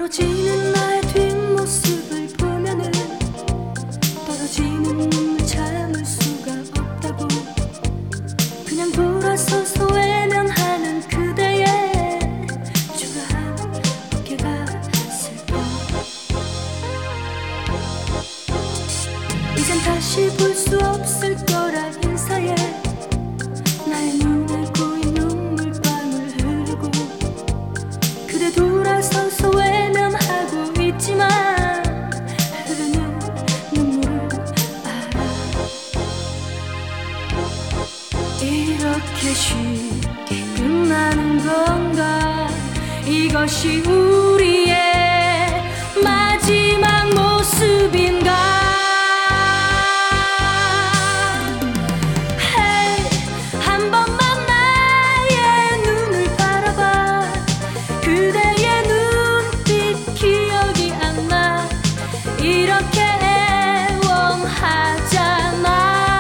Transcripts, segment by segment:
멀어지는 나의 뒷모습을 보면은 떨어지는 눈물 참을 수가 없다고. 그냥 돌아서서 외면하는 그대의 초라한 어깨가 슬퍼. 이젠 다시 볼 수 없을 거란 인사에 나의 눈에 고인 눈물방울 흐르고. 그대 돌아서서 외면하고 있지만 흐르는 눈물을 알아. 이렇게 쉽게 끝나는 건가? 이것이 우리의 마지막 모습인가? 이렇게 애원하잖아.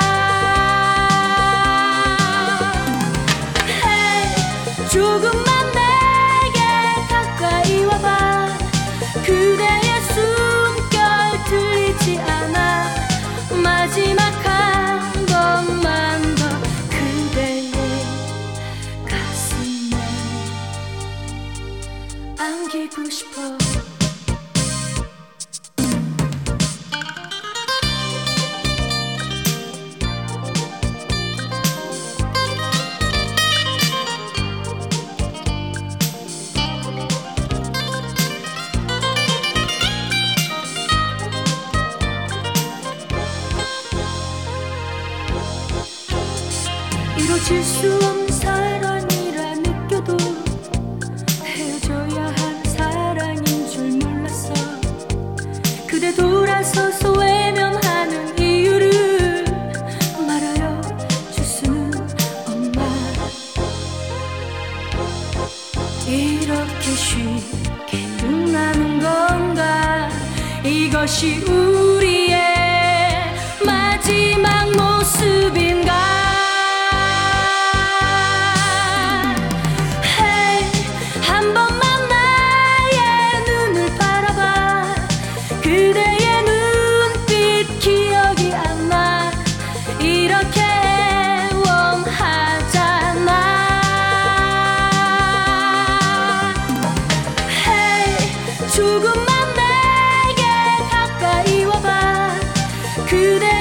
Hey, 조금만 내게 가까이 와봐. 그대의 숨결 들리지 않아. 마지막 한 번만 더 그대의 가슴에 안기고 싶어. 이루어질 수 없는 사랑이라 느껴도 헤어져야 한 사랑인 줄 몰랐어. 그대 돌아서서 외면하는 이유를 말하여 줄 수는 없나. 이렇게 쉽게 끝나는 건가? 이것이 우리의 마지막 모습인가? 그대의 눈빛 기억이 안 나. 이렇게 애원하잖아. Hey, 조금만 내게 가까이 와봐. 그대